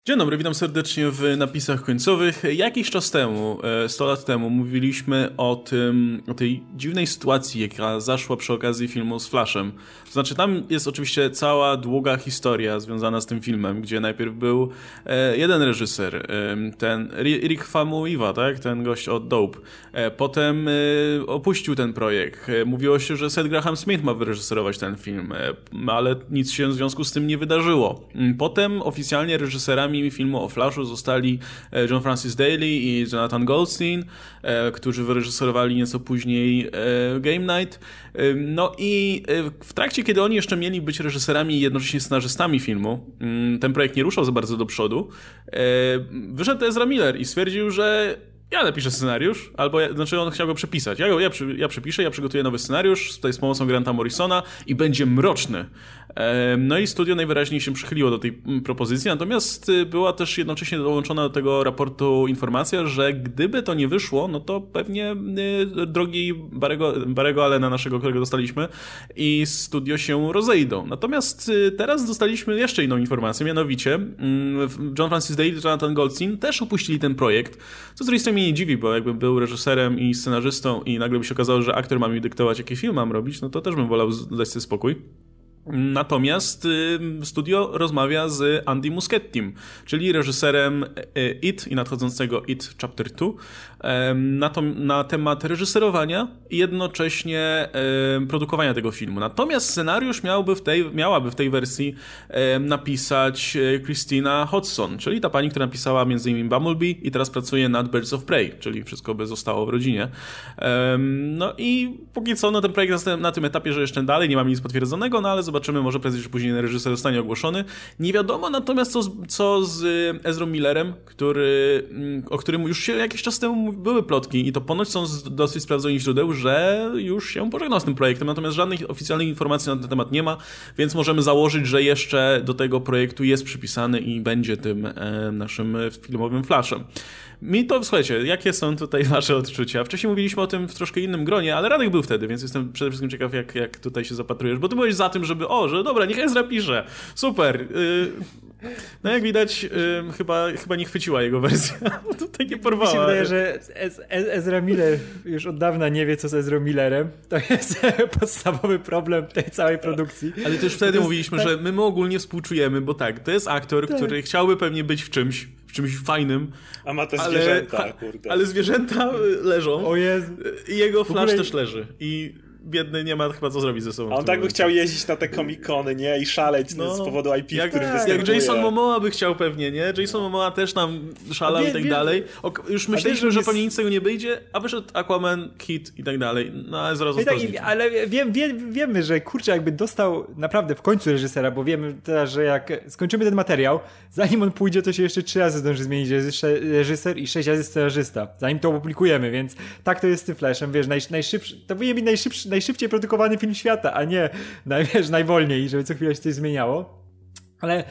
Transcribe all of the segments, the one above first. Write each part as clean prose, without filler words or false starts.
Dzień dobry, witam serdecznie w napisach końcowych. Jakiś czas temu, 100 lat temu, mówiliśmy o tej dziwnej sytuacji, jaka zaszła przy okazji filmu z Flashem. To znaczy, tam jest oczywiście cała długa historia związana z tym filmem, gdzie najpierw był jeden reżyser, ten Rick Famuyiwa, tak? Ten gość od Dope. Potem opuścił ten projekt. Mówiło się, że Seth Graham Smith ma wyreżyserować ten film, ale nic się w związku z tym nie wydarzyło. Potem oficjalnie reżyserami filmu o Flashu zostali John Francis Daly i Jonathan Goldstein, którzy wyreżyserowali nieco później Game Night. No i w trakcie, kiedy oni jeszcze mieli być reżyserami i jednocześnie scenarzystami filmu, ten projekt nie ruszał za bardzo do przodu, wyszedł Ezra Miller i stwierdził, że ja napiszę scenariusz, znaczy on chciał go przepisać. Ja przepiszę, ja przygotuję nowy scenariusz tutaj z pomocą Granta Morrisona i będzie mroczny. No i studio najwyraźniej się przychyliło do tej propozycji, natomiast była też jednocześnie dołączona do tego raportu informacja, że gdyby to nie wyszło, no to pewnie drogi Barry'ego Allena naszego, którego dostaliśmy, i studio się rozejdą. Natomiast teraz dostaliśmy jeszcze inną informację, mianowicie John Francis Daly i Jonathan Goldstein też opuścili ten projekt, co z drugiej strony mnie nie dziwi, bo jakbym był reżyserem i scenarzystą i nagle by się okazało, że aktor ma mi dyktować, jaki film mam robić, no to też bym wolał dać sobie spokój. Natomiast studio rozmawia z Andy Muschiettim, czyli reżyserem It i nadchodzącego It Chapter 2 na temat reżyserowania i jednocześnie produkowania tego filmu. Natomiast scenariusz miałaby w tej wersji napisać Christina Hodson, czyli ta pani, która napisała m.in. Bumblebee i teraz pracuje nad Birds of Prey, czyli wszystko by zostało w rodzinie. No i póki co ten projekt jest na tym etapie, że jeszcze dalej nie mamy nic potwierdzonego, no ale zobaczymy, może prędzej czy później reżyser zostanie ogłoszony. Nie wiadomo natomiast co z Ezrą Millerem, o którym już się jakiś czas temu były plotki i to ponoć są z dosyć sprawdzonych źródeł, że już się pożegnał z tym projektem, natomiast żadnych oficjalnych informacji na ten temat nie ma, więc możemy założyć, że jeszcze do tego projektu jest przypisany i będzie tym naszym filmowym Flashem. Słuchajcie, jakie są tutaj wasze odczucia? Wcześniej mówiliśmy o tym w troszkę innym gronie, ale Radek był wtedy, więc jestem przede wszystkim ciekaw, jak tutaj się zapatrujesz, bo ty byłeś za tym, że dobra, niech Ezra pisze, super. No jak widać, chyba nie chwyciła jego wersja, tutaj nie porwała. Mi się wydaje, że Ezra Miller już od dawna nie wie, co z Ezra Millerem. To jest podstawowy problem tej całej produkcji. Ale też wtedy mówiliśmy, że my mu ogólnie współczujemy, bo tak, to jest aktor, który chciałby pewnie być w czymś fajnym. A ma te zwierzęta, kurde. Ale zwierzęta leżą. O Jezu. I jego Flash też leży. I biedny nie ma chyba co zrobić ze sobą. A on tak by chciał jeździć na te komikony, nie? I szaleć z powodu IP, w którym występuje. Jak Jason Momoa by chciał pewnie, nie? Jason Momoa też tam szalał i tak dalej. Już myśleliśmy, że pewnie nic z tego nie wyjdzie, a wyszedł Aquaman, Hit i tak dalej. No ale zaraz ale wiemy, że kurczę, jakby dostał naprawdę w końcu reżysera, bo wiemy teraz, że jak skończymy ten materiał, zanim on pójdzie, to się jeszcze 3 razy zdąży zmienić reżyser i 6 razy scenarzysta. Zanim to opublikujemy, więc tak to jest z tym Flashem, wiesz, najszybszy, to powinien być najszybciej produkowany film świata, a nie najwolniej, żeby co chwilę się coś zmieniało. Ale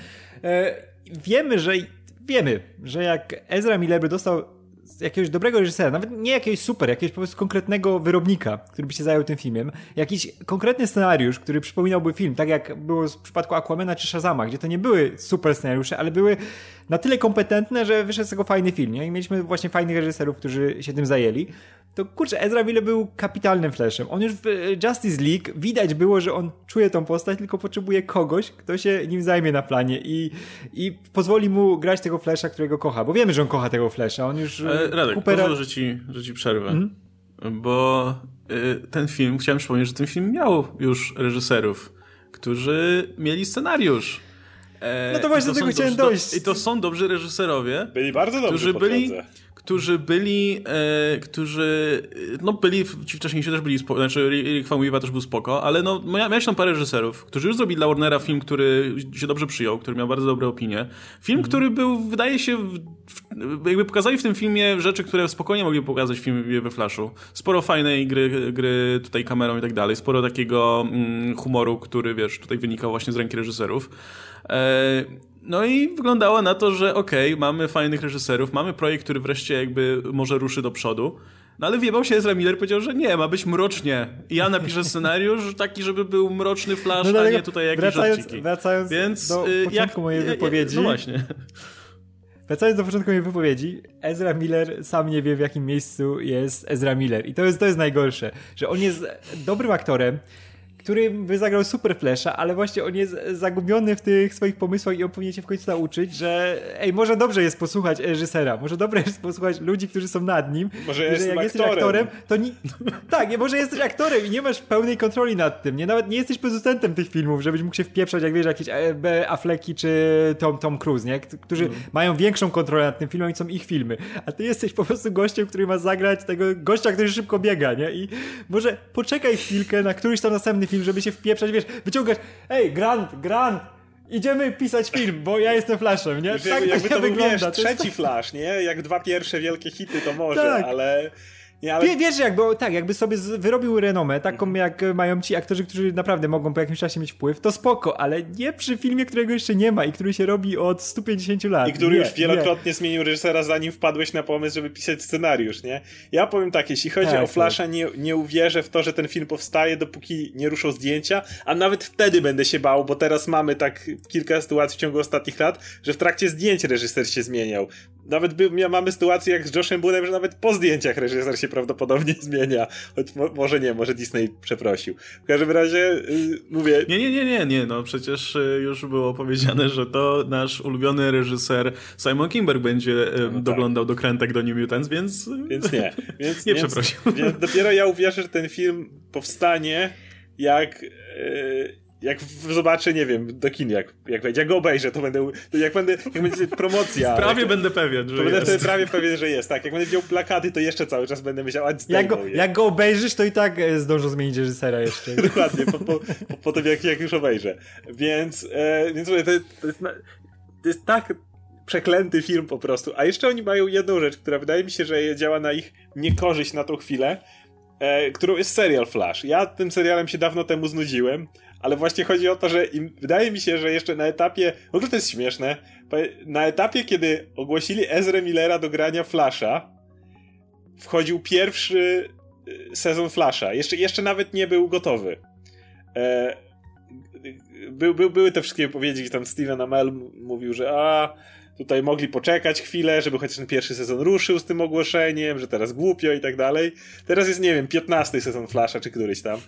wiemy, że jak Ezra Miller by dostał jakiegoś dobrego reżysera, nawet nie jakiegoś jakiegoś po prostu konkretnego wyrobnika, który by się zajął tym filmem, jakiś konkretny scenariusz, który przypominałby film, tak jak było w przypadku Aquamana czy Shazama, gdzie to nie były super scenariusze, ale były na tyle kompetentne, że wyszedł z tego fajny film, nie? I mieliśmy właśnie fajnych reżyserów, którzy się tym zajęli. To kurczę, Ezra Miller był kapitalnym Flashem. On już w Justice League widać było, że on czuje tą postać, tylko potrzebuje kogoś, kto się nim zajmie na planie i pozwoli mu grać tego Flasha, którego kocha. Bo wiemy, że on kocha tego Flasha. On już Radek, pozwól, że ci przerwę. Bo ten film, chciałem przypomnieć, że ten film miał już reżyserów, którzy mieli scenariusz. No to właśnie do tego chciałem dojść. I to są dobrzy reżyserowie. Byli bardzo dobrzy, którzy byli ci wcześniejsi też byli znaczy Rick Famuyiwa też był spoko, ale miałeś tam parę reżyserów, którzy już zrobili dla Warnera film, który się dobrze przyjął, który miał bardzo dobre opinie. Film, który był, wydaje się, jakby pokazali w tym filmie rzeczy, które spokojnie mogli pokazać w filmie we Flashu. Sporo fajnej gry tutaj kamerą i tak dalej, sporo takiego humoru, który, wiesz, tutaj wynikał właśnie z ręki reżyserów. No i wyglądało na to, że mamy fajnych reżyserów, mamy projekt, który wreszcie jakby może ruszy do przodu. No ale wjebał się Ezra Miller, powiedział, że nie, ma być mrocznie. I ja napiszę scenariusz taki, żeby był mroczny Flash, a nie tutaj jakieś żarciki. Wracając więc, do początku mojej wypowiedzi. No właśnie. Wracając do początku mojej wypowiedzi, Ezra Miller sam nie wie, w jakim miejscu jest Ezra Miller. I to jest najgorsze, że on jest dobrym aktorem, który by zagrał super Flasha, ale właśnie on jest zagubiony w tych swoich pomysłach i on powinien się w końcu nauczyć, że może dobrze jest posłuchać reżysera, może dobrze jest posłuchać ludzi, którzy są nad nim. Może jak jesteś aktorem, to tak, może jesteś aktorem i nie masz pełnej kontroli nad tym. Nawet nie jesteś producentem tych filmów, żebyś mógł się wpieprzać, jak wiesz, jakieś Afflecki czy Tom Cruise, nie? Którzy mają większą kontrolę nad tym filmem i są ich filmy. A ty jesteś po prostu gościem, który ma zagrać tego gościa, który szybko biega, nie? I może poczekaj chwilkę na któryś tam następny film, żeby się wpieprzać, wiesz, wyciągać, Grant, idziemy pisać film, bo ja jestem Flashem, nie? Tak jakby to był, wiesz, trzeci Flash, nie? Jak 2 pierwsze wielkie hity, to może, tak. ale... Nie, ale... Wiesz, jakby sobie wyrobił renomę, taką jak mają ci aktorzy, którzy naprawdę mogą po jakimś czasie mieć wpływ, to spoko, ale nie przy filmie, którego jeszcze nie ma i który się robi od 150 lat. I który już wielokrotnie zmienił reżysera, zanim wpadłeś na pomysł, żeby pisać scenariusz, nie? Ja powiem tak, jeśli chodzi o Flasha, nie uwierzę w to, że ten film powstaje, dopóki nie ruszą zdjęcia, a nawet wtedy będę się bał, bo teraz mamy tak kilka sytuacji w ciągu ostatnich lat, że w trakcie zdjęć reżyser się zmieniał. Nawet mamy sytuację jak z Joshem Boonem, że nawet po zdjęciach reżyser się prawdopodobnie zmienia. Choć może Disney przeprosił. W każdym razie mówię... Nie, no przecież już było powiedziane, że to nasz ulubiony reżyser Simon Kinberg będzie doglądał do Krętek do New Mutants, więc nie. Nie przeprosił. Więc dopiero ja uwierzę, że ten film powstanie jak zobaczę, nie wiem, do kin, jak go obejrzę, to jak będzie promocja. Prawie będę pewien, że to jest. Będę prawie pewien, że jest, tak. Jak będę widział plakaty, to jeszcze cały czas będę myślał, jak go obejrzysz, to i tak zdążą zmienić reżysera jeszcze. Dokładnie, po tym jak już obejrzę. Więc mówię, to jest tak przeklęty film po prostu. A jeszcze oni mają jedną rzecz, która wydaje mi się, że działa na ich niekorzyść na tą chwilę, którą jest serial Flash. Ja tym serialem się dawno temu znudziłem, ale właśnie chodzi o to, że wydaje mi się, że jeszcze na etapie, w ogóle to jest śmieszne, na etapie, kiedy ogłosili Ezrę Millera do grania Flasha, wchodził pierwszy sezon Flasha. Jeszcze nawet nie był gotowy. Były te wszystkie wypowiedzi, gdzie tam Steven Amell mówił, że tutaj mogli poczekać chwilę, żeby chociaż ten pierwszy sezon ruszył z tym ogłoszeniem, że teraz głupio i tak dalej. Teraz jest, nie wiem, 15 sezon Flasha, czy któryś tam.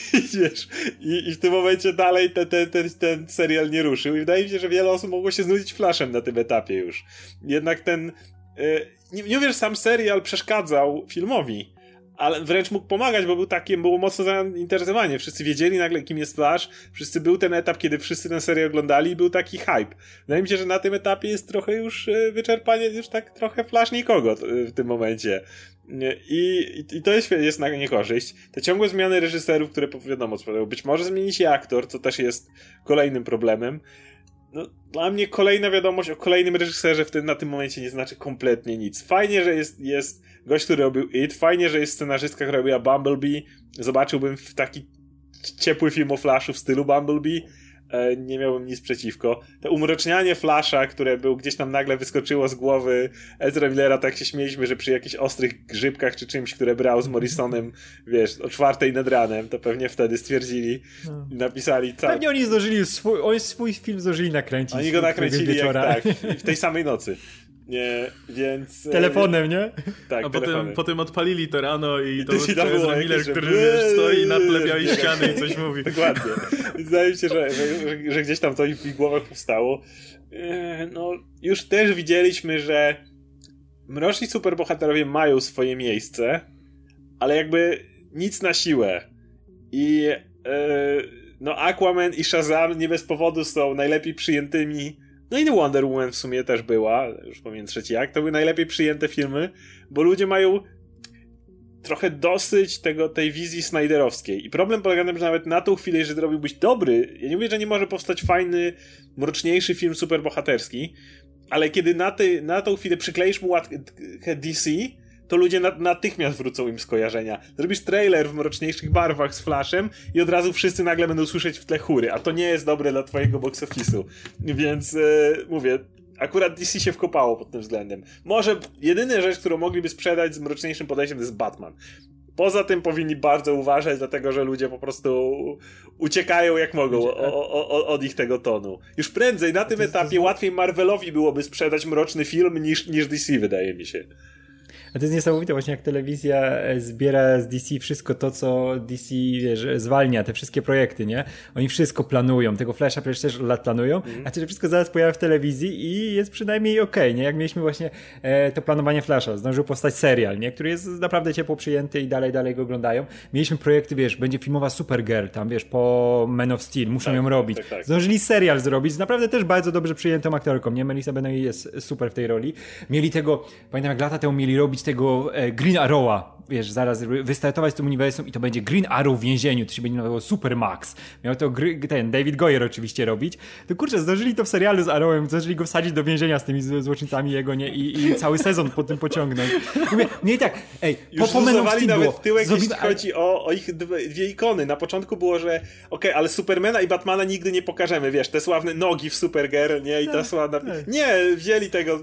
I w tym momencie dalej ten serial nie ruszył. I wydaje mi się, że wiele osób mogło się znudzić Flashem na tym etapie już. Jednak nie mówię, że sam serial przeszkadzał filmowi, ale wręcz mógł pomagać, bo było mocno zainteresowanie. Wszyscy wiedzieli nagle, kim jest Flash. Był ten etap, kiedy wszyscy ten serial oglądali i był taki hype. Wydaje mi się, że na tym etapie jest trochę już wyczerpanie, już tak trochę Flash nikogo w tym momencie. I to jest na niekorzyść. Te ciągłe zmiany reżyserów, które wiadomo, być może zmieni się aktor, co też jest kolejnym problemem. No, dla mnie kolejna wiadomość o kolejnym reżyserze na tym momencie nie znaczy kompletnie nic. Fajnie, że jest gość, który robił It, fajnie, że jest scenarzystka, która robiła Bumblebee. Zobaczyłbym taki ciepły film o Flashu w stylu Bumblebee. Nie miałbym nic przeciwko. To umrocznianie Flasha, które gdzieś tam nagle wyskoczyło z głowy Ezra Millera, tak się śmieliśmy, że przy jakichś ostrych grzybkach czy czymś, które brał z Morrisonem, wiesz, o 4 nad ranem, to pewnie wtedy stwierdzili i napisali Pewnie oni zdążyli swój film zdążyli nakręcić. Oni go nakręcili w tej samej nocy. Nie, więc... Telefonem, nie? Tak, a potem odpalili to rano i to jest Miller, który stoi na tle białej ściany i coś mówi. Dokładnie. Wydaje mi się, że gdzieś tam to w ich głowach powstało. No, już też widzieliśmy, że mroczni superbohaterowie mają swoje miejsce, ale jakby nic na siłę. I no Aquaman i Shazam nie bez powodu są najlepiej przyjętymi. No i Wonder Woman w sumie też była, już powiem trzeci akt, to były najlepiej przyjęte filmy, bo ludzie mają trochę dosyć tej wizji snyderowskiej. I problem polega na tym, że nawet na tą chwilę, jeżeli zrobiłbyś dobry, ja nie mówię, że nie może powstać fajny, mroczniejszy film superbohaterski, ale kiedy na tą chwilę przykleisz mu łatkę DC, to ludzie natychmiast wrócą im skojarzenia. Zrobisz trailer w mroczniejszych barwach z Flashem i od razu wszyscy nagle będą słyszeć w tle chóry, a to nie jest dobre dla twojego box office'u. Więc mówię, akurat DC się wkopało pod tym względem. Może jedyna rzecz, którą mogliby sprzedać z mroczniejszym podejściem, to jest Batman. Poza tym powinni bardzo uważać, dlatego że ludzie po prostu uciekają jak mogą od ich tego tonu. Już prędzej, na tym etapie łatwiej Marvelowi byłoby sprzedać mroczny film niż DC, wydaje mi się. A to jest niesamowite właśnie, jak telewizja zbiera z DC wszystko to, co DC, wiesz, zwalnia, te wszystkie projekty, nie? Oni wszystko planują, tego Flasha przecież też lat planują, a to wszystko zaraz pojawia w telewizji i jest przynajmniej okej, nie? Jak mieliśmy właśnie to planowanie Flasha, zdążył powstać serial, nie? Który jest naprawdę ciepło przyjęty i dalej go oglądają. Mieliśmy projekty, wiesz, będzie filmowa Supergirl, tam wiesz, po Man of Steel, muszą ją robić. Tak. Zdążyli serial zrobić, naprawdę też bardzo dobrze przyjętą aktorką, nie? Melissa Benoist jest super w tej roli. Mieli tego, pamiętam jak lata temu mieli robić tego Green Arrowa, wiesz, zaraz wystartować z tym uniwersum i to będzie Green Arrow w więzieniu, to się będzie nazywało Supermax. Miał to ten David Goyer oczywiście robić. To kurczę, zdążyli to w serialu z Arrowem, zdążyli go wsadzić do więzienia z tymi złoczyńcami jego, nie? I cały sezon po tym pociągnąć. Nie tak, już luzowali nawet tyłek, jeśli chodzi o ich dwie ikony. Na początku było, że ale Supermana i Batmana nigdy nie pokażemy, wiesz, te sławne nogi w Supergirl, nie? I ta sławna... Nie, wzięli tego...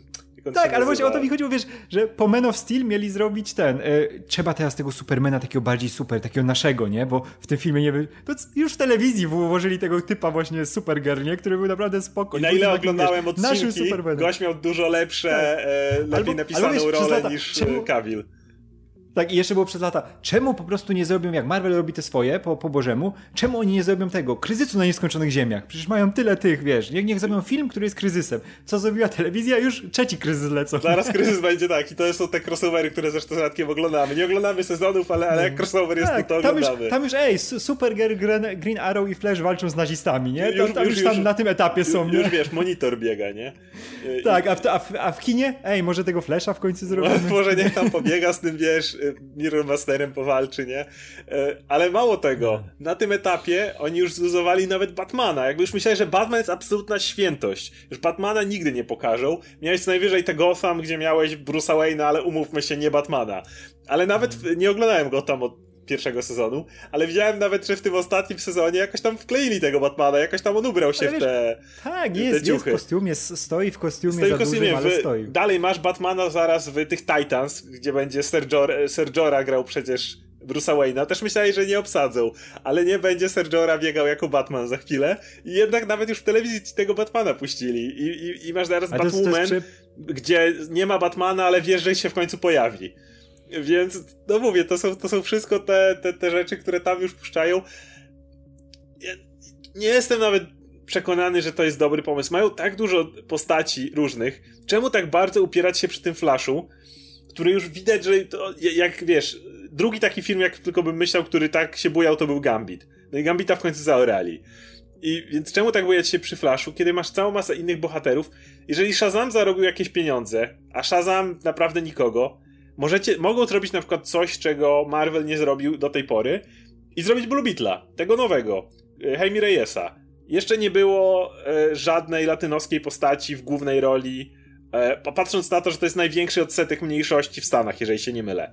Tak, ale właśnie o to mi chodziło, wiesz, że po Man of Steel mieli zrobić trzeba teraz tego Supermana takiego bardziej super, takiego naszego, nie? Bo w tym filmie to już w telewizji włożyli tego typa właśnie Supergirl, nie? Który był naprawdę spoko. I na ile oglądałem odcinki, gość miał dużo lepsze, lepiej napisaną rolę niż Cavill. Tak, i jeszcze było przez lata, czemu po prostu nie zrobią, jak Marvel robi te swoje, po Bożemu, czemu oni nie zrobią tego, kryzysu na nieskończonych ziemiach? Przecież mają tyle tych, wiesz, niech zrobią film, który jest kryzysem. Co zrobiła telewizja? Już trzeci kryzys lecą. Zaraz kryzys będzie tak i to są te crossovery, które zresztą z Radkiem oglądamy. Nie oglądamy sezonów, ale jak crossover jest, to oglądamy. Tam już Supergirl, Green Arrow i Flash walczą z nazistami, nie? Tam na tym etapie są, nie? Już wiesz, monitor biega, nie? Tak, a w kinie? Może tego Flasha w końcu zrobimy? Może niech tam pobiega z tym, wiesz, Mirror Masterem powalczy, nie? Ale mało tego, na tym etapie oni już zluzowali nawet Batmana. Jakby już myśleli, że Batman jest absolutna świętość. Już Batmana nigdy nie pokażą. Miałeś co najwyżej te Gotham, gdzie miałeś Bruce'a Wayne'a, ale umówmy się, nie Batmana. Ale nawet nie oglądałem go tam od pierwszego sezonu, ale widziałem nawet, że w tym ostatnim sezonie jakoś tam wkleili tego Batmana, jakoś tam on ubrał się w te tak, jest w kostiumie, stoi w kostiumie za dużym, ale stoi. Dalej masz Batmana zaraz w tych Titans, gdzie będzie Ser Jorah grał przecież Bruce'a Wayne'a. Też myśleli, że nie obsadzą, ale nie będzie Ser Jorah biegał jako Batman za chwilę i jednak nawet już w telewizji ci tego Batmana puścili i masz zaraz Batwoman, gdzie nie ma Batmana, ale wiesz, że się w końcu pojawi. Więc, no mówię, to są wszystko te rzeczy, które tam już puszczają. Ja nie jestem nawet przekonany, że to jest dobry pomysł. Mają tak dużo postaci różnych. Czemu tak bardzo upierać się przy tym Flashu, który już widać, że to, jak wiesz, drugi taki film, jak tylko bym myślał, który tak się bujał, to był Gambit. No i Gambita w końcu zaorali. Więc czemu tak bujać się przy Flashu, kiedy masz całą masę innych bohaterów? Jeżeli Shazam zarobił jakieś pieniądze, a Shazam naprawdę nikogo, mogą zrobić na przykład coś, czego Marvel nie zrobił do tej pory i zrobić Blue Beetla, tego nowego, Jaime Reyesa. Jeszcze nie było żadnej latynoskiej postaci w głównej roli, patrząc na to, że to jest największy odsetek mniejszości w Stanach, jeżeli się nie mylę.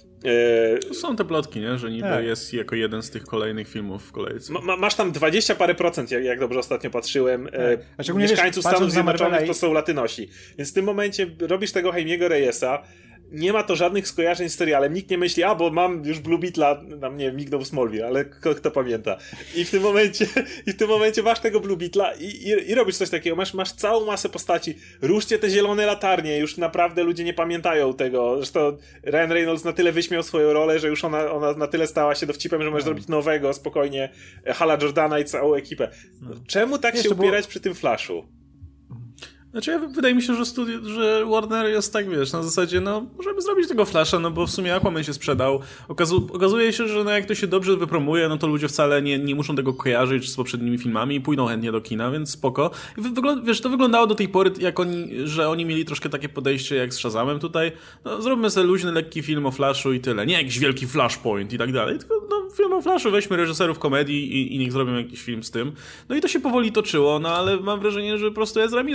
Są te plotki, nie? Że niby jest jako jeden z tych kolejnych filmów w kolejce. Masz tam 20 parę procent, jak dobrze ostatnio patrzyłem, mieszkańców Stanów Zjednoczonych to są Latynosi. Więc w tym momencie robisz tego Jaimiego Reyesa, nie ma to żadnych skojarzeń z serialem, nikt nie myśli, bo mam już Blue Beetla, tam nie wiem, mignął w Smallville, ale kto pamięta. I w tym momencie masz tego Blue Beetla i robisz coś takiego, masz całą masę postaci, ruszcie te zielone latarnie, już naprawdę ludzie nie pamiętają tego, zresztą Ryan Reynolds na tyle wyśmiał swoją rolę, że już ona na tyle stała się dowcipem, że możesz zrobić nowego, spokojnie, Hala Jordana i całą ekipę. Czemu tak się upierać przy tym Flashu? Znaczy, wydaje mi się, że Warner jest tak, wiesz, na zasadzie, możemy zrobić tego Flasha, bo w sumie Aquaman się sprzedał. Okazuje się, że jak to się dobrze wypromuje, to ludzie wcale nie muszą tego kojarzyć z poprzednimi filmami i pójdą chętnie do kina, więc spoko. I wiesz, to wyglądało do tej pory, że oni mieli troszkę takie podejście jak z Shazamem tutaj. Zróbmy sobie luźny, lekki film o Flashu i tyle. Nie jakiś wielki Flashpoint i tak dalej, tylko film o Flashu, weźmy reżyserów komedii i niech zrobią jakiś film z tym. No i to się powoli toczyło, ale mam wrażenie, że po prostu Ezra Miller to tak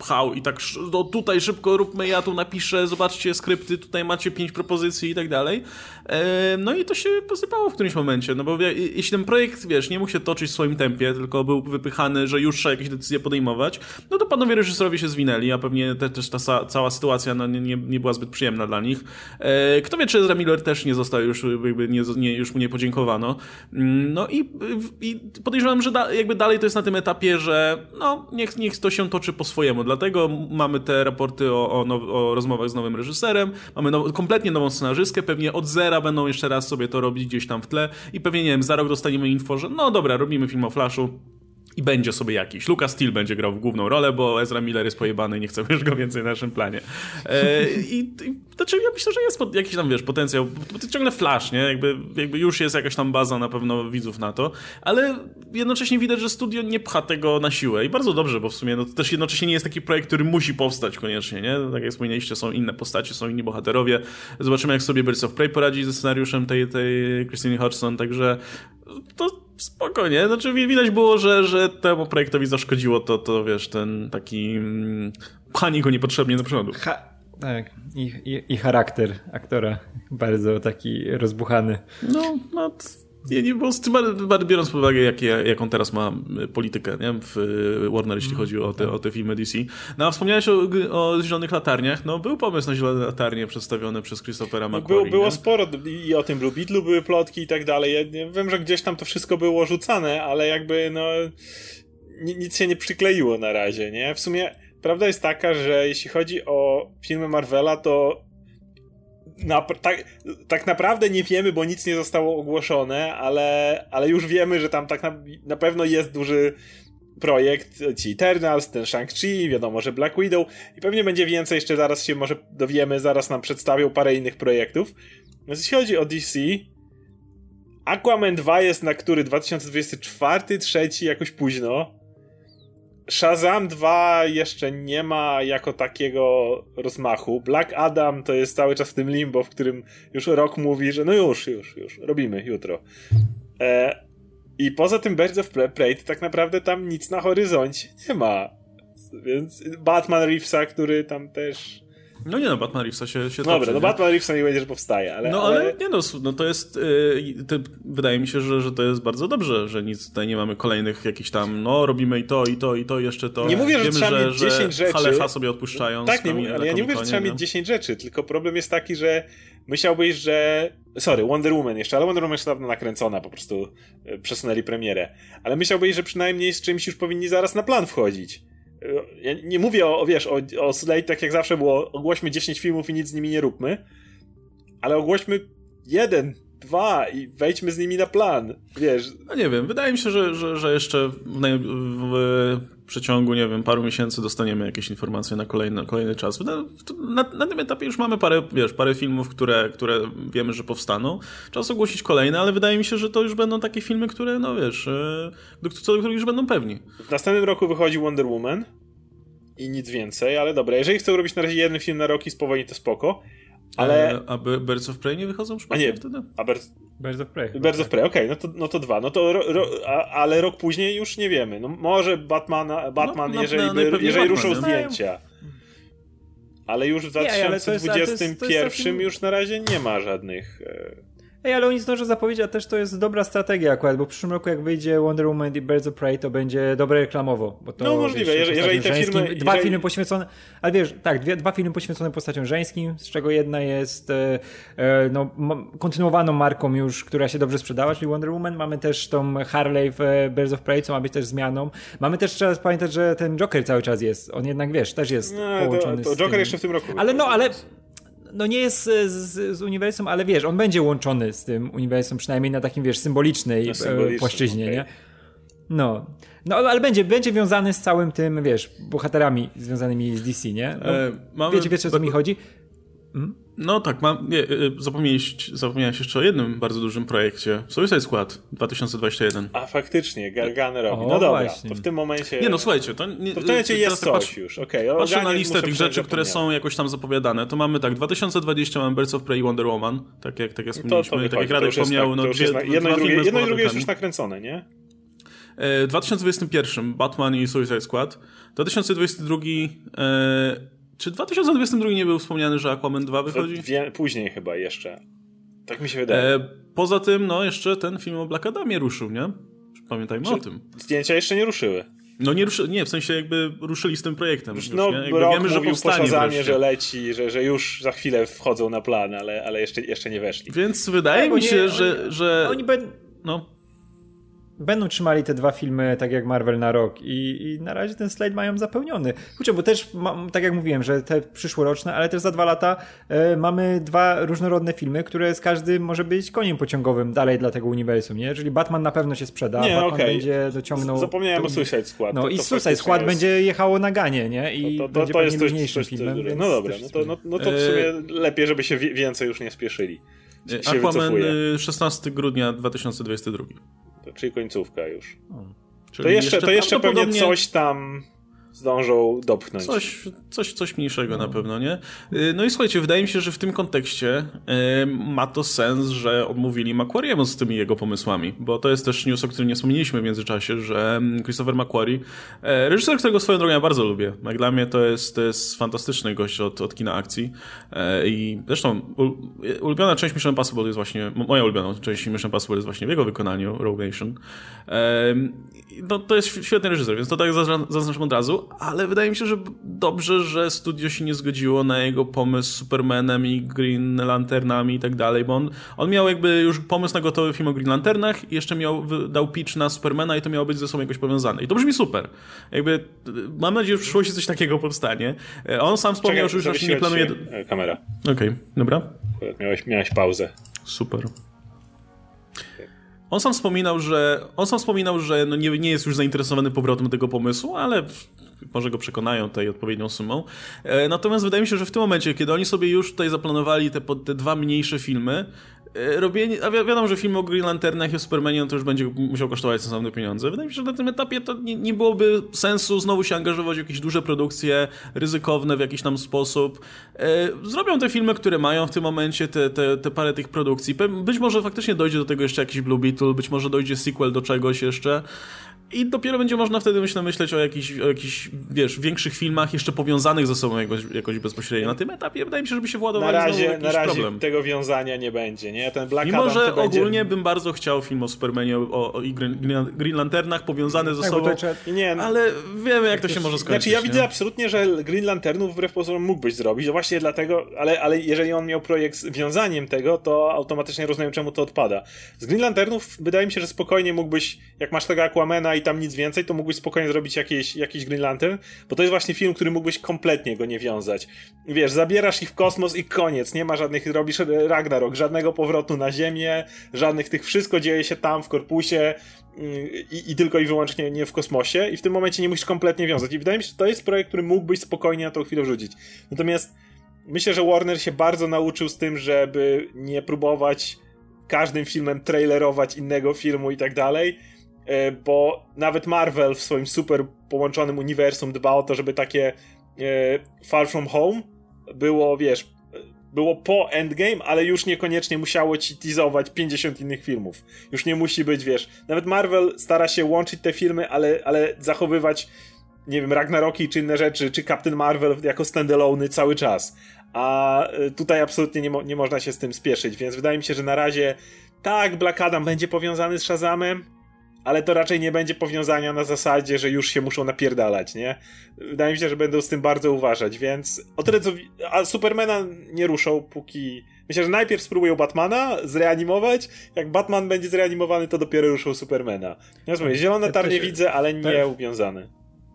pchał i tak no tutaj szybko róbmy, ja tu napiszę, zobaczcie skrypty, tutaj macie 5 propozycji i tak dalej. No i to się posypało w którymś momencie, no bo jeśli ten projekt, wiesz, nie mógł się toczyć w swoim tempie, tylko był wypychany, że już trzeba jakieś decyzje podejmować, no to panowie reżyserowie się zwinęli, a pewnie też ta cała sytuacja no, nie była zbyt przyjemna dla nich. Kto wie, czy Ezra Miller też nie został już, jakby już mu nie podziękowano. No i podejrzewam, że jakby dalej to jest na tym etapie, że no niech to się toczy po swojemu. Dlatego mamy te raporty o rozmowach z nowym reżyserem, mamy kompletnie nową scenarzystkę, pewnie od zera będą jeszcze raz sobie to robić gdzieś tam w tle i pewnie, nie wiem, za rok dostaniemy info, że no dobra, robimy film o Flashu. I będzie sobie jakiś. Lucas Steele będzie grał w główną rolę, bo Ezra Miller jest pojebany i nie chcemy już go więcej na naszym planie. Znaczy ja myślę, że jest jakiś tam, wiesz, potencjał, bo to ciągle Flash, nie? Jakby już jest jakaś tam baza na pewno widzów na to, ale jednocześnie widać, że studio nie pcha tego na siłę i bardzo dobrze, bo w sumie no, to też jednocześnie nie jest taki projekt, który musi powstać koniecznie, nie? Tak jak wspomnieliście, są inne postacie, są inni bohaterowie. Zobaczymy, jak sobie Birds of Prey poradzi ze scenariuszem tej Christine Hodgson, także to spokojnie, znaczy widać było, że temu projektowi zaszkodziło to wiesz, ten taki pchanie go niepotrzebnie do przodu. Tak, i charakter aktora bardzo taki rozbuchany. No biorąc pod uwagę, jaką teraz ma politykę, nie? W Warner, jeśli chodzi o te filmy DC. No a wspomniałeś o Zielonych Latarniach. No był pomysł na Zielone Latarnie przedstawiony przez Christophera McQuarrie. Było sporo i o tym Blue Beetlu były plotki i tak dalej. Ja wiem, że gdzieś tam to wszystko było rzucane, ale jakby no nic się nie przykleiło na razie, nie? W sumie prawda jest taka, że jeśli chodzi o filmy Marvela, to tak naprawdę nie wiemy, bo nic nie zostało ogłoszone, ale już wiemy, że tam tak na pewno jest duży projekt, ci Eternals, ten Shang-Chi, wiadomo, że Black Widow i pewnie będzie więcej, jeszcze zaraz się może dowiemy, zaraz nam przedstawią parę innych projektów. Więc jeśli chodzi o DC, Aquaman 2 jest na który? 2024, 2023, jakoś późno. Shazam 2 jeszcze nie ma jako takiego rozmachu. Black Adam to jest cały czas w tym limbo, w którym już rok mówi, że no już, robimy jutro. I poza tym Birds of Prey to tak naprawdę tam nic na horyzoncie nie ma. Więc Batman Reevesa, który tam też... No nie no, Batman Reevesa się dobra, toczy, no Batman Reevesa nie będzie, że powstaje, ale... ale nie no to jest... wydaje mi się, że to jest bardzo dobrze, że nic tutaj nie mamy kolejnych jakichś tam, no robimy i to, jeszcze to. Nie mówię, że trzeba mieć 10 rzeczy. Halecha sobie odpuszczają. Tak, ale ja nie mówię, że trzeba mieć 10 rzeczy, tylko problem jest taki, że myślałbyś, że... Wonder Woman jeszcze, ale Wonder Woman jeszcze dawno nakręcona, po prostu przesunęli premierę. Ale myślałbyś, że przynajmniej z czymś już powinni zaraz na plan wchodzić. Ja nie mówię o Slate, tak jak zawsze było, ogłośmy 10 filmów i nic z nimi nie róbmy, ale ogłośmy 1, 2 i wejdźmy z nimi na plan, wiesz. No nie wiem, wydaje mi się, że jeszcze w przeciągu, nie wiem, paru miesięcy dostaniemy jakieś informacje na kolejny czas. Na tym etapie już mamy parę filmów, które wiemy, że powstaną. Czas ogłosić kolejne, ale wydaje mi się, że to już będą takie filmy, które, no wiesz, co do których już będą pewni. W następnym roku wychodzi Wonder Woman i nic więcej, ale dobra, jeżeli chcą robić na razie jeden film na rok i spowolni, to spoko. Ale... A Birds of Prey nie wychodzą przypadkiem wtedy? Birds of Prey. Birds of Prey, okej, no to 2. No to ale rok później już nie wiemy. No może Batman, jeżeli ruszą zdjęcia. Ale już w 2021 już na razie nie ma żadnych... Ale oni zdążą zapowiedzieć, a też to jest dobra strategia akurat, bo w przyszłym roku jak wyjdzie Wonder Woman i Birds of Prey, to będzie dobre reklamowo. Bo to, no możliwe, jeżeli te filmy... Dwa filmy poświęcone, ale wiesz, tak, dwa filmy poświęcone postaciom żeńskim, z czego jedna jest kontynuowaną marką już, która się dobrze sprzedała, czyli Wonder Woman. Mamy też tą Harley w Birds of Prey, co ma być też zmianą. Mamy też, trzeba pamiętać, że ten Joker cały czas jest. On jednak, wiesz, też jest połączony to z tym. Joker jeszcze w tym roku. Ale no nie jest z uniwersum, ale wiesz, on będzie łączony z tym uniwersum, przynajmniej na takim, wiesz, symbolicznej płaszczyźnie, okay. Nie? No, ale będzie wiązany z całym tym, wiesz, bohaterami związanymi z DC, nie? No, wiecie, o co mi chodzi? No tak, zapomniałeś jeszcze o jednym bardzo dużym projekcie. Suicide Squad 2021. A faktycznie, Gunn robi. No dobra, właśnie. To w tym momencie... Nie no, słuchajcie, to w tym momencie jest coś już. Patrzę na listę tych rzeczy, które są jakoś tam zapowiadane. To mamy tak, 2020 mamy Birds of Prey i Wonder Woman, tak jak wspomnieliśmy. Tak jak Radek wspomniał, jedno i drugie jest już nakręcone, nie? W 2021 Batman i Suicide Squad. 2022... Czy 2022 nie był wspomniany, że Aquaman 2 wychodzi? Później chyba jeszcze. Tak mi się wydaje. Poza tym, no jeszcze ten film o Black Adamie ruszył, nie? Pamiętajmy o tym. Zdjęcia jeszcze nie ruszyły. No nie, w sensie jakby ruszyli z tym projektem. Już, no, jakby wiemy, że powstanie po Shazamie, że leci, że już za chwilę wchodzą na plan, ale jeszcze nie weszli. Więc wydaje mi się, że... Oni będą trzymali te 2 filmy tak jak Marvel na rok i na razie ten slajd mają zapełniony. Kurczę, bo też, tak jak mówiłem, że te przyszłoroczne, ale też za 2 lata mamy 2 różnorodne filmy, które z każdym może być koniem pociągowym dalej dla tego uniwersum, nie? Czyli Batman na pewno się sprzeda, Batman będzie dociągnął... Zapomniałem o Suicide Squad. No i Suicide Squad będzie jechało na ganie, nie? I będzie to jest luźniejszym filmem. No dobra, no to w sumie lepiej, żeby się więcej już nie spieszyli. Aquaman 16 grudnia 2022. Czyli końcówka już. To jeszcze pewnie coś tam zdążą dopchnąć. Coś mniejszego na pewno, nie? No i słuchajcie, wydaje mi się, że w tym kontekście ma to sens, że odmówili Macquariemu z tymi jego pomysłami, bo to jest też news, o którym nie wspomnieliśmy w międzyczasie, że Christopher McQuarrie, reżyser, którego swoją drogą ja bardzo lubię. Jak dla mnie to jest fantastyczny gość od kina akcji i zresztą ulubiona część Mission Impossible jest właśnie, moja ulubiona część Mission Impossible jest właśnie w jego wykonaniu, Rogue Nation. No, to jest świetny reżyser, więc to tak zaznaczam od razu, ale wydaje mi się, że dobrze, że studio się nie zgodziło na jego pomysł z Supermanem i Green Lanternami i tak dalej, bo on miał jakby już pomysł na gotowy film o Green Lanternach i jeszcze dał pitch na Supermana i to miało być ze sobą jakoś powiązane. I to brzmi super. Jakby mam nadzieję, że w przyszłości coś takiego powstanie. On sam wspomniał, że już właśnie nie planuje... Kamera. Okej, dobra. Miałeś pauzę. Super. On sam wspominał, że no nie jest już zainteresowany powrotem tego pomysłu, ale może go przekonają tutaj odpowiednią sumą. Natomiast wydaje mi się, że w tym momencie, kiedy oni sobie już tutaj zaplanowali te 2 mniejsze filmy, robienie, a wiadomo, że film o Green Lanternach i Supermanie, no to już będzie musiał kosztować sensowne pieniądze. Wydaje mi się, że na tym etapie to nie byłoby sensu znowu się angażować w jakieś duże produkcje, ryzykowne w jakiś tam sposób. Zrobią te filmy, które mają w tym momencie, te parę tych produkcji. Być może faktycznie dojdzie do tego jeszcze jakiś Blue Beetle, być może dojdzie sequel do czegoś jeszcze. I dopiero będzie można wtedy myśleć o jakichś, wiesz, większych filmach jeszcze powiązanych ze sobą jakoś bezpośrednio. Na tym etapie wydaje mi się, żeby się władowali znowu jakiś problem. Na razie tego wiązania nie będzie, nie? Ten Black Mimo, Adam że ogólnie bym bardzo chciał film o Supermanie i Green Lanternach powiązane ze sobą, ale wiemy, jak to się może skończyć. Znaczy ja widzę absolutnie, że Green Lanternów wbrew pozorom mógłbyś zrobić, no właśnie dlatego, ale jeżeli on miał projekt z wiązaniem tego, to automatycznie rozumiem, czemu to odpada. Z Green Lanternów wydaje mi się, że spokojnie mógłbyś, jak masz tego Aquamana i tam nic więcej, to mógłbyś spokojnie zrobić jakiś Green Lantern, bo to jest właśnie film, który mógłbyś kompletnie go nie wiązać. Wiesz, zabierasz ich w kosmos i koniec, nie ma żadnych, robisz Ragnarok, żadnego powrotu na Ziemię, żadnych tych, wszystko dzieje się tam w korpusie i tylko i wyłącznie nie w kosmosie i w tym momencie nie musisz kompletnie wiązać. I wydaje mi się, że to jest projekt, który mógłbyś spokojnie na tą chwilę wrzucić. Natomiast myślę, że Warner się bardzo nauczył z tym, żeby nie próbować każdym filmem trailerować innego filmu i tak dalej, bo nawet Marvel w swoim super połączonym uniwersum dba o to, żeby takie Far From Home było, wiesz, było po Endgame, ale już niekoniecznie musiało ci teasować 50 innych filmów. Już nie musi być, wiesz, nawet Marvel stara się łączyć te filmy, ale zachowywać, nie wiem, Ragnaroki czy inne rzeczy, czy Captain Marvel jako standalone cały czas. A tutaj absolutnie nie można się z tym spieszyć, więc wydaje mi się, że na razie tak, Black Adam będzie powiązany z Shazamem, ale to raczej nie będzie powiązania na zasadzie, że już się muszą napierdalać, nie? Wydaje mi się, że będą z tym bardzo uważać, więc a Supermana nie ruszą, póki... Myślę, że najpierw spróbują Batmana zreanimować, jak Batman będzie zreanimowany, to dopiero ruszą Supermana. Ja mówię, zielone tarnie widzę, ale nie uwiązane.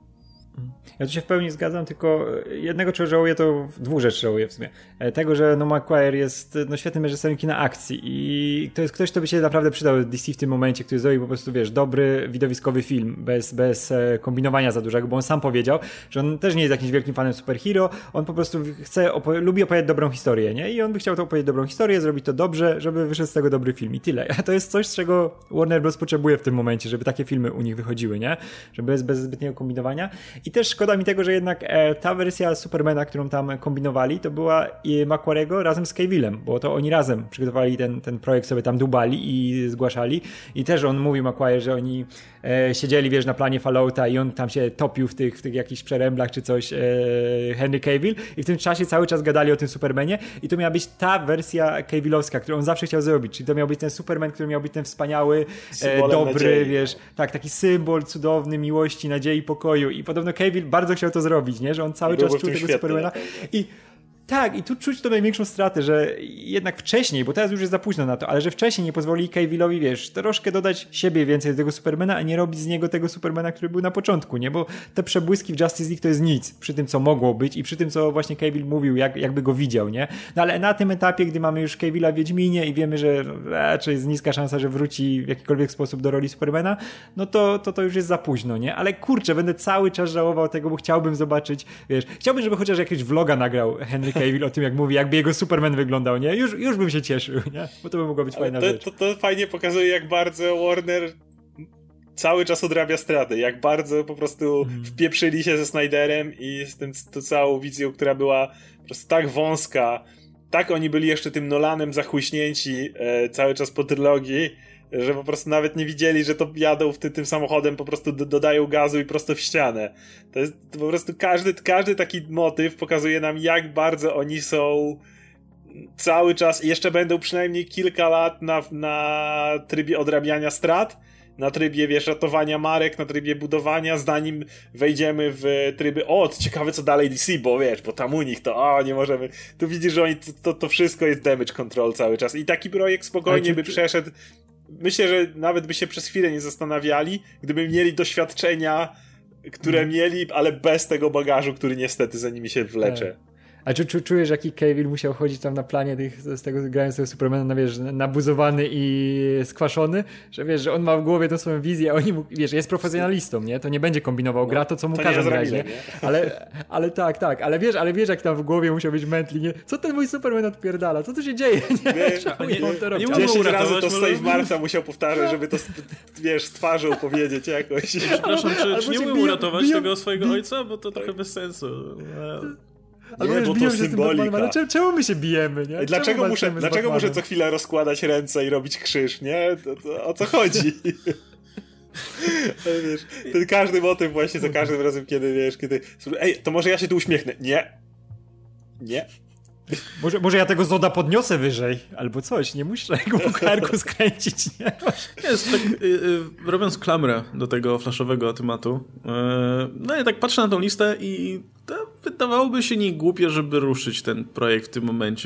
Ja tu się w pełni zgadzam, tylko jednego czego żałuję, to 2 rzeczy żałuję w sumie. Tego, że McQuarrie jest świetnym reżyserem kina akcji i to jest ktoś, kto by się naprawdę przydał DC w tym momencie, który zrobił po prostu, wiesz, dobry, widowiskowy film, bez kombinowania za dużego, bo on sam powiedział, że on też nie jest jakimś wielkim fanem superhero, on po prostu lubi opowiadać dobrą historię, nie? I on by chciał to opowiedzieć dobrą historię, zrobić to dobrze, żeby wyszedł z tego dobry film i tyle. A to jest coś, czego Warner Bros. Potrzebuje w tym momencie, żeby takie filmy u nich wychodziły, nie? Żeby bez zbytniego kombinowania. I też szkoda mi tego, że jednak ta wersja Supermana, którą tam kombinowali, to była Macquarie'ego razem z Cavillem, bo to oni razem przygotowali ten projekt, sobie tam dubali i zgłaszali. I też on mówił, Macquarie, że oni siedzieli, wiesz, na planie Fallouta i on tam się topił w tych jakichś przeręblach czy coś, Henry Cavill, i w tym czasie cały czas gadali o tym Supermanie i to miała być ta wersja Cavillowska, którą on zawsze chciał zrobić, czyli to miał być ten Superman, który miał być ten wspaniały, dobry, nadziei, wiesz, tak, taki symbol cudowny miłości, nadziei, pokoju, i podobno Cavill bardzo chciał to zrobić, nie, że on cały czas czuł tego Supermana i tu czuć to największą stratę, że jednak wcześniej, bo teraz już jest za późno na to, ale że wcześniej nie pozwolili Cavillowi, wiesz, troszkę dodać siebie więcej do tego Supermana, a nie robić z niego tego Supermana, który był na początku, nie? Bo te przebłyski w Justice League to jest nic przy tym, co mogło być i przy tym, co właśnie Cavill mówił, jakby go widział, nie? No ale na tym etapie, gdy mamy już Cavilla w Wiedźminie i wiemy, że raczej jest niska szansa, że wróci w jakikolwiek sposób do roli Supermana, no to już jest za późno, nie? Ale kurczę, będę cały czas żałował tego, bo chciałbym zobaczyć, wiesz, chciałbym, żeby chociaż jakiegoś vloga nagrał Henry Cavill o tym, jak mówi, jakby jego Superman wyglądał, nie? Już bym się cieszył, nie? Bo to by mogła być fajna rzecz. To fajnie pokazuje, jak bardzo Warner cały czas odrabia straty, jak bardzo po prostu wpieprzyli się ze Snyderem i z tą całą wizją, która była po prostu tak wąska, tak oni byli jeszcze tym Nolanem zachłyśnięci cały czas po trylogii, że po prostu nawet nie widzieli, że to jadą tym samochodem, po prostu dodają gazu i prosto w ścianę. To po prostu każdy taki motyw pokazuje nam, jak bardzo oni są cały czas i jeszcze będą przynajmniej kilka lat na trybie odrabiania strat, na trybie, wiesz, ratowania marek, na trybie budowania, zanim wejdziemy w tryby, ciekawe co dalej DC, bo wiesz, bo tam u nich to, nie możemy. Tu widzisz, że oni, to wszystko jest damage control cały czas i taki projekt spokojnie by przeszedł. Myślę, że nawet by się przez chwilę nie zastanawiali, gdyby mieli doświadczenia, które mieli, ale bez tego bagażu, który niestety za nimi się wlecze. A czujesz, jaki Cavill musiał chodzić tam na planie z tego grającego Supermana, wiesz, nabuzowany i skwaszony, że wiesz, że on ma w głowie tą swoją wizję, a oni mu, wiesz, jest profesjonalistą, nie? To nie będzie kombinował, gra to, co mu każą grać, nie? Ale tak, ale wiesz, jak tam w głowie musiał być mętli, nie? Co ten mój Superman odpierdala? Co tu się dzieje? Wiesz, nie 10 razy to Steve Martha musiał powtarzać, żeby to, wiesz, twarzą powiedzieć jakoś. Przepraszam, czy nie mógł uratować tego swojego ojca? Bo to trochę bez sensu. Ale bo to symbolika. Ale czemu my się bijemy, nie? Dlaczego muszę co chwilę rozkładać ręce i robić krzyż, nie? To o co chodzi? Wiesz, ten każdy motyw właśnie za każdym razem, kiedy to może ja się tu uśmiechnę. Nie. Może ja tego Zoda podniosę wyżej, albo coś, nie muszę jego karku skręcić, nie? Jest, tak robiąc klamrę do tego flashowego tematu, no i tak patrzę na tą listę i wydawałoby się nie głupie, żeby ruszyć ten projekt w tym momencie,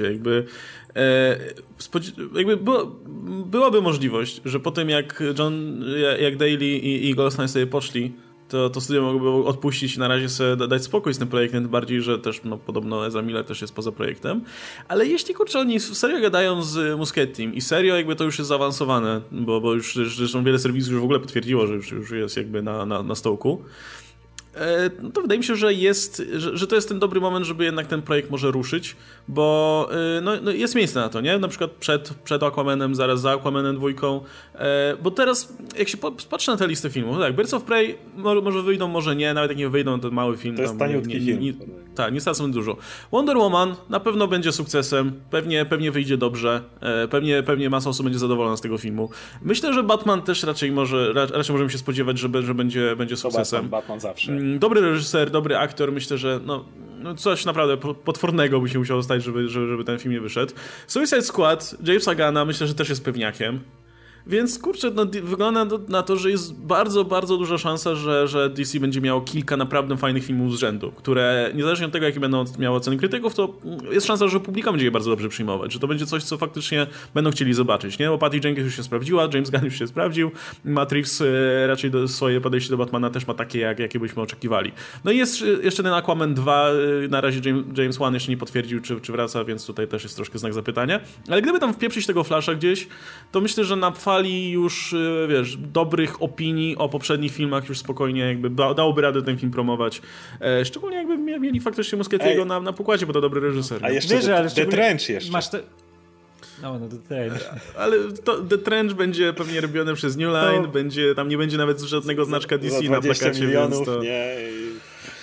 byłaby możliwość, że po tym jak Daly i Goldstein sobie poszli, to studio mogłoby odpuścić i na razie sobie dać spokój z tym projektem, tym bardziej, że też podobno Ezra Miller też jest poza projektem. Ale jeśli oni serio gadają z Muschietti i serio to już jest zaawansowane, bo już zresztą wiele serwisów już w ogóle potwierdziło, że już jest na stołku, to wydaje mi się, że to jest ten dobry moment, żeby jednak ten projekt może ruszyć, bo no jest miejsce na to, nie? Na przykład przed Aquamanem, zaraz za Aquamanem 2, bo teraz jak się patrzy na tę listę filmów, tak, Birds of Prey może wyjdą, może nie, nawet jak nie wyjdą, to mały film. To jest taniutki film. Tak, nie stracą dużo. Wonder Woman na pewno będzie sukcesem, pewnie wyjdzie dobrze, pewnie masa osób będzie zadowolona z tego filmu. Myślę, że Batman też raczej możemy się spodziewać, że będzie sukcesem. Batman zawsze. Dobry reżyser, dobry aktor, myślę, że no coś naprawdę potwornego by się musiało stać, żeby ten film nie wyszedł. Suicide Squad, Jamesa Gunna, myślę, że też jest pewniakiem. Więc kurczę, wygląda na to, że jest bardzo, bardzo duża szansa, że DC będzie miało kilka naprawdę fajnych filmów z rzędu, które niezależnie od tego, jakie będą miały oceny krytyków, to jest szansa, że publika będzie je bardzo dobrze przyjmować, że to będzie coś, co faktycznie będą chcieli zobaczyć, nie? Bo Patty Jenkins już się sprawdziła, James Gunn już się sprawdził, Matt Reeves raczej swoje podejście do Batmana też ma takie, jakie byśmy oczekiwali. No i jest jeszcze ten Aquaman 2, na razie James Wan jeszcze nie potwierdził, czy wraca, więc tutaj też jest troszkę znak zapytania, ale gdyby tam wpieprzyć tego Flasha gdzieś, to myślę, że na fali już, wiesz, dobrych opinii o poprzednich filmach już spokojnie dałoby radę ten film promować. Szczególnie jakby mieli faktycznie Muschettiego na pokładzie, bo to dobry reżyser. A jeszcze The Trench jeszcze. Masz te... No, The Trench. Ale The Trench będzie pewnie robione przez New Line, tam nie będzie nawet żadnego znaczka DC na plakacie, milionów, więc to... nie?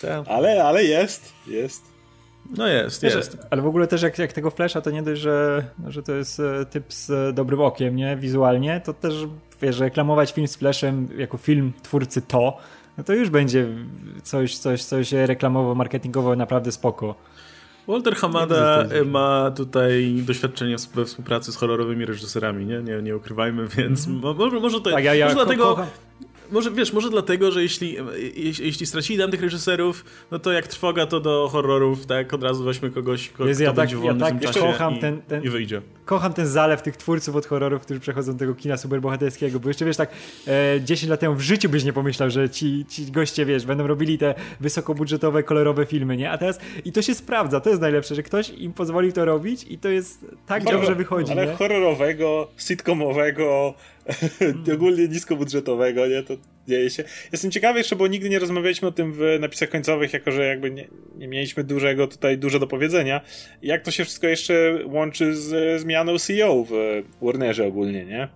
Tak. Ale jest. No jest. Ale w ogóle też jak tego Flasha, to nie dość, że to jest typ z dobrym okiem, nie? Wizualnie, to też, wiesz, reklamować film z Flashem jako film twórcy no to już będzie coś reklamowo-marketingowo naprawdę spoko. Walter Hamada ma tutaj doświadczenie we współpracy z horrorowymi reżyserami, nie ukrywajmy, więc może to tak, może dlatego... Może dlatego, że jeśli stracili tam tych reżyserów, no to jak trwoga, to do horrorów, tak, od razu weźmy kogoś, kto będzie wolny w tym czasie i wyjdzie. Kocham ten zalew tych twórców od horrorów, którzy przechodzą do tego kina superbohaterskiego, bo jeszcze, wiesz, tak 10 lat temu w życiu byś nie pomyślał, że ci goście, wiesz, będą robili te wysokobudżetowe, kolorowe filmy, nie? A teraz i to się sprawdza, to jest najlepsze, że ktoś im pozwolił to robić i to jest tak dobrze wychodzi, ale nie? horrorowego, sitcomowego, ogólnie niskobudżetowego, nie? To dzieje się. Jestem ciekawy jeszcze, bo nigdy nie rozmawialiśmy o tym w napisach końcowych, jako że jakby nie mieliśmy dużo do powiedzenia. Jak to się wszystko jeszcze łączy z zmianą CEO w Warnerze ogólnie, nie?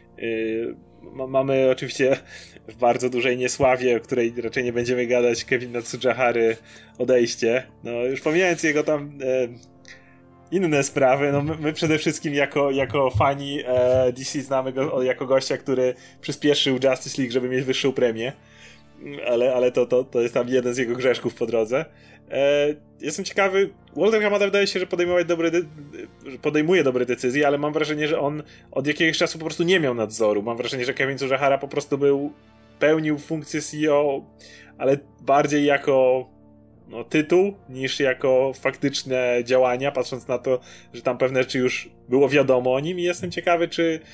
Mamy oczywiście w bardzo dużej niesławie, o której raczej nie będziemy gadać, Kevina Tsujihary odejście. No już pomijając jego tam inne sprawy, no my przede wszystkim jako fani DC znamy go jako gościa, który przyspieszył Justice League, żeby mieć wyższą premię, ale to jest tam jeden z jego grzeszków po drodze. Jestem ciekawy, Walter Hamada wydaje się, że podejmuje dobre decyzje, ale mam wrażenie, że on od jakiegoś czasu po prostu nie miał nadzoru. Mam wrażenie, że Kevin Tsujihara po prostu pełnił funkcję CEO, ale bardziej jako tytuł niż jako faktyczne działania, patrząc na to, że tam pewne rzeczy już było wiadomo o nim i jestem ciekawy,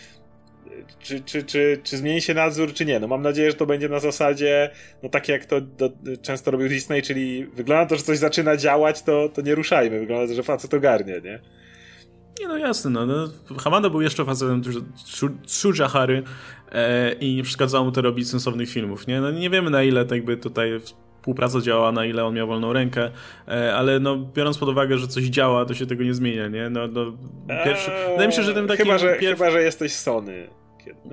czy zmieni się nadzór, czy nie. No mam nadzieję, że to będzie na zasadzie, no tak jak to często robił Disney, czyli wygląda to, że coś zaczyna działać, to nie ruszajmy. Wygląda to, że facet ogarnie, nie? Nie, no jasne, no. Hamada był jeszcze facetem Tsujihary i nie przeszkadzało mu to robić sensownych filmów, nie? No nie wiemy, na ile tak by tutaj współpraca działa, na ile on miał wolną rękę, ale no biorąc pod uwagę, że coś działa, to się tego nie zmienia, nie? Wydaje mi się, że tym takim... Chyba, że jesteś Sony. No.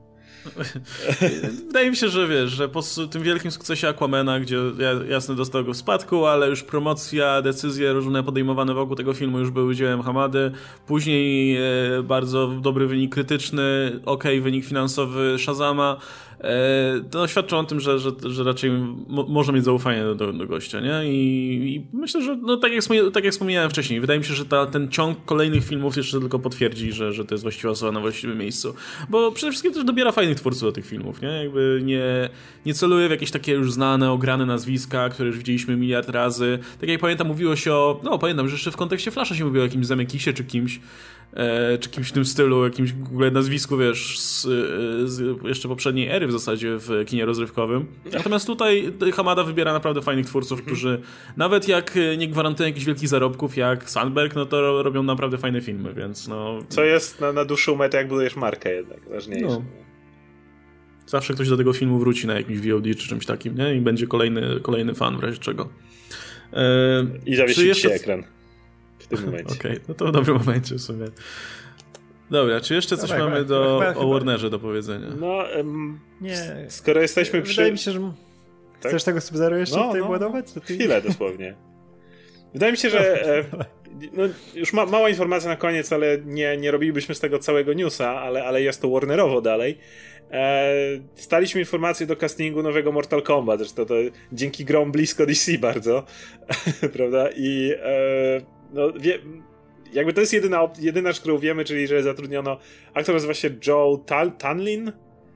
Wydaje mi się, że wiesz, że po tym wielkim sukcesie Aquamana, gdzie jasne dostał go w spadku, ale już promocja, decyzje różne podejmowane wokół tego filmu już były dziełem Hamady. Później bardzo dobry wynik krytyczny, wynik finansowy Shazama. To świadczy o tym, że raczej można mieć zaufanie do gościa, nie? I myślę, że no, tak jak wspomniałem wcześniej, wydaje mi się, że ten ciąg kolejnych filmów jeszcze tylko potwierdzi, że to jest właściwa osoba na właściwym miejscu. Bo przede wszystkim też dobiera fajnych twórców do tych filmów, nie? Jakby nie celuje w jakieś takie już znane, ograne nazwiska, które już widzieliśmy miliard razy. Tak jak pamiętam, mówiło się pamiętam, że jeszcze w kontekście Flasha się mówiło o jakimś Zemekisie czy kimś w tym stylu, jakimś w ogóle nazwisku, wiesz, z jeszcze poprzedniej ery w zasadzie w kinie rozrywkowym. Natomiast tutaj Hamada wybiera naprawdę fajnych twórców, którzy nawet jak nie gwarantują jakichś wielkich zarobków jak Sandberg, no to robią naprawdę fajne filmy, więc no... Co jest na dłuższą metę, jak budujesz markę jednak, ważniejsze. No. Zawsze ktoś do tego filmu wróci na jakimś VOD czy czymś takim, nie? I będzie kolejny fan w razie czego. I zawiesić się ekran. W tym momencie. Okej, no to w dobrym momencie w sumie. Dobra, czy jeszcze coś mamy o Warnerze do powiedzenia? No, nie. Skoro jesteśmy Wydaje mi się, że... Tak? Chcesz tego Sub-Zero jeszcze tutaj ładować? Chwilę dosłownie. Wydaje mi się, że już mała informacja na koniec, ale nie robilibyśmy z tego całego newsa, ale jest to Warnerowo dalej. Staliśmy informacje do castingu nowego Mortal Kombat, zresztą to dzięki grom blisko DC bardzo, prawda? I jakby to jest jedyna rzecz, którą wiemy, czyli że zatrudniono aktor, nazywa się Joe Tunlin,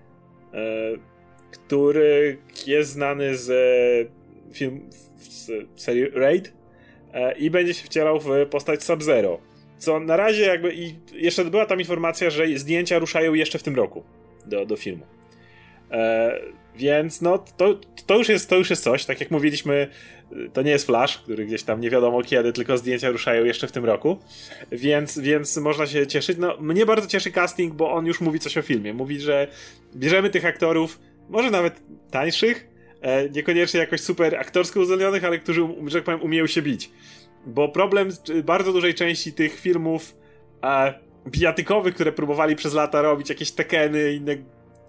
który jest znany z serii Raid i będzie się wcielał w postać Sub-Zero. Co na razie jakby i jeszcze była tam informacja, że zdjęcia ruszają jeszcze w tym roku do filmu. Więc no to już jest coś, tak jak mówiliśmy, to nie jest Flash, który gdzieś tam nie wiadomo kiedy, tylko zdjęcia ruszają jeszcze w tym roku, więc można się cieszyć. No mnie bardzo cieszy casting, bo on już mówi coś o filmie, mówi, że bierzemy tych aktorów, może nawet tańszych, niekoniecznie jakoś super aktorsko uzdolnionych, ale którzy, że tak powiem, umieją się bić. Bo problem bardzo dużej części tych filmów bijatykowych, które próbowali przez lata robić, jakieś Tekeny i inne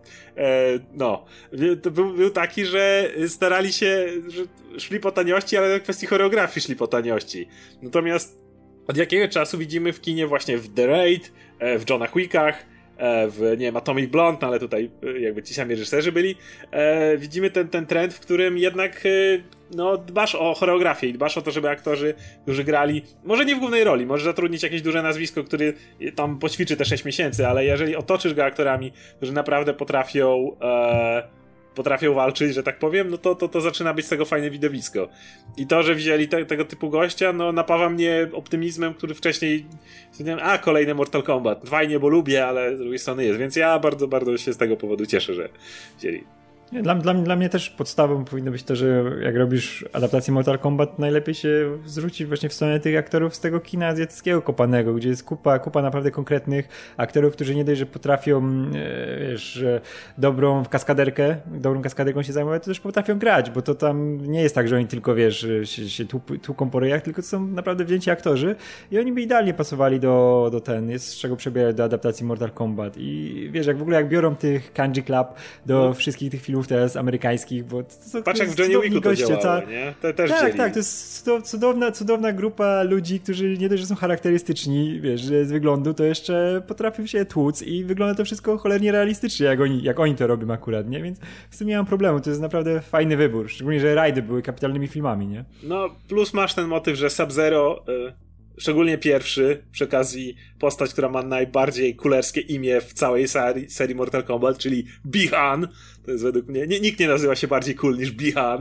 no, to był taki, że starali się, że szli po taniości, ale w kwestii choreografii szli po taniości. Natomiast od jakiego czasu widzimy w kinie właśnie w The Raid, w Johnach Wickach, w, nie wiem, Atomic Blonde, no ale tutaj jakby ci sami reżyserzy byli, widzimy ten trend, w którym jednak no, dbasz o choreografię i dbasz o to, żeby aktorzy, którzy grali, może nie w głównej roli, możesz zatrudnić jakieś duże nazwisko, który tam poćwiczy te 6 miesięcy, ale jeżeli otoczysz go aktorami, którzy naprawdę potrafią walczyć, że tak powiem, no to zaczyna być z tego fajne widowisko. I to, że wzięli tego typu gościa, no napawa mnie optymizmem, który wcześniej kolejny Mortal Kombat. Fajnie, bo lubię, ale z drugiej strony jest, więc ja bardzo, bardzo się z tego powodu cieszę, że wzięli. Dla mnie też podstawą powinno być to, że jak robisz adaptację Mortal Kombat, najlepiej się zwrócić właśnie w stronę tych aktorów z tego kina azjatyckiego kopanego, gdzie jest kupa naprawdę konkretnych aktorów, którzy nie dość, że potrafią wiesz, dobrą kaskaderką się zajmować, to też potrafią grać, bo to tam nie jest tak, że oni tylko wiesz, się tłuką po ryjach, tylko to są naprawdę wzięci aktorzy i oni by idealnie pasowali do jest z czego przebierać do adaptacji Mortal Kombat i wiesz, jak biorą tych Kanji Club do wszystkich tych filmów teraz amerykańskich, bo to patrz jak w Johnny Wicku to działało, nie? Też tak, to jest cudowna grupa ludzi, którzy nie dość, że są charakterystyczni, wiesz, że z wyglądu, to jeszcze potrafią się tłuc i wygląda to wszystko cholernie realistycznie, jak oni to robią akurat, nie? Więc z tym nie mam problemu, to jest naprawdę fajny wybór, szczególnie, że rajdy były kapitalnymi filmami, nie? No, plus masz ten motyw, że Sub-Zero szczególnie pierwszy, przy okazji postać, która ma najbardziej kulerskie imię w całej serii Mortal Kombat, czyli Bi-Han. To jest według mnie, nikt nie nazywa się bardziej cool niż Bi-Han.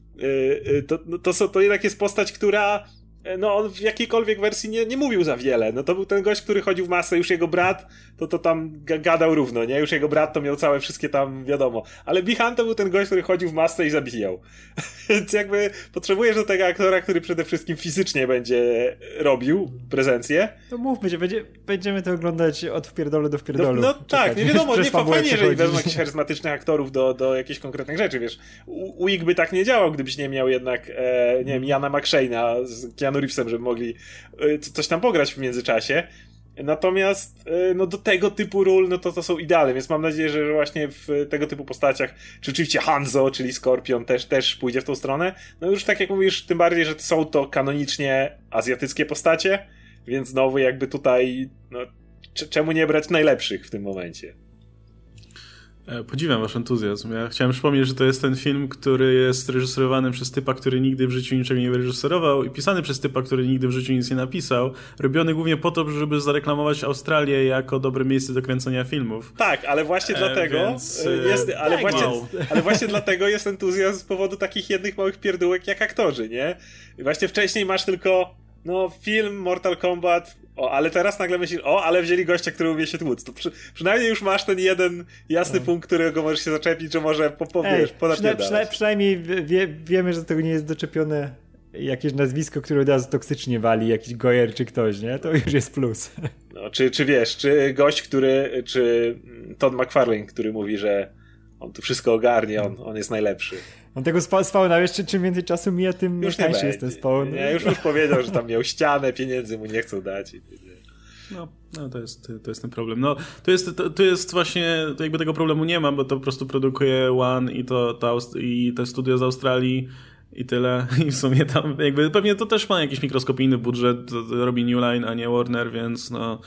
To jednak jest postać, która no on w jakiejkolwiek wersji nie mówił za wiele. No to był ten gość, który chodził w masę, już jego brat to tam gadał równo, nie? Już jego brat to miał całe wszystkie tam wiadomo. Ale Bi-Han to był ten gość, który chodził w masę i zabijał. Więc jakby potrzebujesz do tego aktora, który przede wszystkim fizycznie będzie robił prezencję. No mówmy się, będziemy to oglądać od wpierdolu do wpierdolu. No tak, nie wiadomo, nie fajnie, jeżeli wezmą jakichś charyzmatycznych aktorów do jakichś konkretnych rzeczy, wiesz. Wick by tak nie działał, gdybyś nie miał jednak, nie wiem, Jana McShane'a z Keanu Reevesem, żeby mogli coś tam pograć w międzyczasie. Natomiast no do tego typu ról, no to są idealne, więc mam nadzieję, że właśnie w tego typu postaciach, czy oczywiście Hanzo, czyli Skorpion też pójdzie w tą stronę. No już tak jak mówisz, tym bardziej, że są to kanonicznie azjatyckie postacie, więc znowu jakby tutaj, no czemu nie brać najlepszych w tym momencie? Podziwiam wasz entuzjazm. Ja chciałem przypomnieć, że to jest ten film, który jest reżyserowany przez typa, który nigdy w życiu niczego nie wyreżyserował i pisany przez typa, który nigdy w życiu nic nie napisał. Robiony głównie po to, żeby zareklamować Australię jako dobre miejsce do kręcenia filmów. Tak, ale właśnie dlatego ale właśnie dlatego jest entuzjazm z powodu takich jednych małych pierdółek jak aktorzy, nie? I właśnie wcześniej masz tylko film Mortal Kombat, ale teraz nagle myślisz, ale wzięli gościa, który umie się tłuc. To przynajmniej już masz ten jeden jasny punkt, którego możesz się zaczepić, że może przynajmniej wiemy, że do tego nie jest doczepione jakieś nazwisko, które od razu toksycznie wali, jakiś Goyer czy ktoś, nie? To już jest plus. No, czy wiesz, czy gość, czy Todd McFarlane, który mówi, że on tu wszystko ogarnie, on jest najlepszy. On tego spawna, wiesz, czym więcej czasu mija, tym tańszy jest ten spawn. Nie, już powiedział, że tam miał ścianę, pieniędzy mu nie chcą dać. No to jest ten problem. No, to jest właśnie, to jakby tego problemu nie ma, bo to po prostu produkuje One i te studio z Australii i tyle. I w sumie tam jakby pewnie to też ma jakiś mikroskopijny budżet, to robi New Line, a nie Warner, więc no...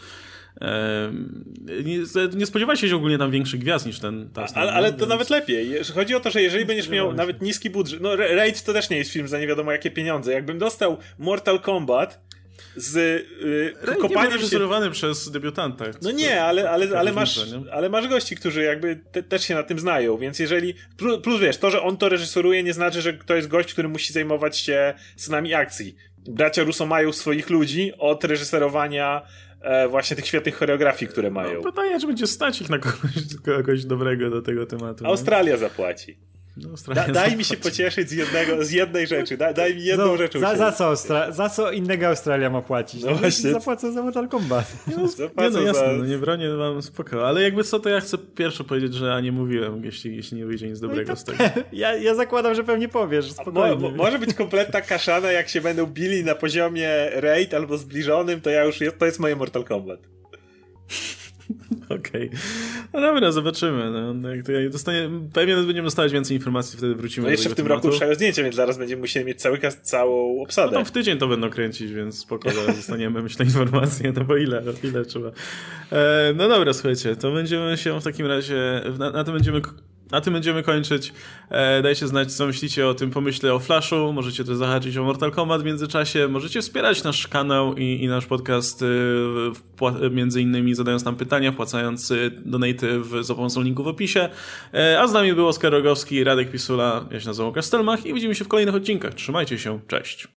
Nie spodziewaj się ogólnie tam większych gwiazd niż ten. Ale to nawet lepiej. Chodzi o to, że jeżeli będziesz miał nawet niski budżet. No, Raid to też nie jest film za nie wiadomo jakie pieniądze. Jakbym dostał Mortal Kombat z kopaniem się... reżyserowany przez debiutanta. No nie, ale masz gości, którzy jakby też się na tym znają, więc jeżeli... Plus wiesz, to, że on to reżyseruje, nie znaczy, że to jest gość, który musi zajmować się scenami akcji. Bracia Russo mają swoich ludzi od reżyserowania właśnie tych świetnych choreografii, które mają. No, pytanie, czy będzie stać ich na kogoś dobrego do tego tematu. Australia zapłaci. Daj mi się pocieszyć z jednej rzeczy. Daj mi jedną rzecz. Za co innego Australia ma płacić? No właśnie. Zapłacą za Mortal Kombat. Jasne, nie bronię wam, spoko. Ale jakby co, to ja chcę pierwsze powiedzieć, że nie mówiłem, jeśli nie wyjdzie nic dobrego z tego. Ja zakładam, że pewnie powiesz, spokojnie. Może być kompletna kaszana, jak się będą bili na poziomie Raid albo zbliżonym, to to jest moje Mortal Kombat. Okej. No dobra, zobaczymy. No, jak to pewnie będziemy dostawać więcej informacji, wtedy wrócimy do jeszcze tego w tym tematu. roku ruszają zdjęcia, więc zaraz będziemy musieli mieć cały cast, całą obsadę. No tam w tydzień to będą kręcić, więc spoko, zaraz dostaniemy, myślę, informacje, no bo ile trzeba. No dobra, słuchajcie, to będziemy się w takim razie, na tym będziemy kończyć. Dajcie znać, co myślicie o tym pomyśle o Flashu. Możecie też zahaczyć o Mortal Kombat w międzyczasie. Możecie wspierać nasz kanał i nasz podcast, między innymi zadając nam pytania, wpłacając donaty za pomocą linku w opisie. A z nami był Oskar Rogowski, Radek Pisula, ja się nazywam Łukasz Stelmach i widzimy się w kolejnych odcinkach. Trzymajcie się, cześć.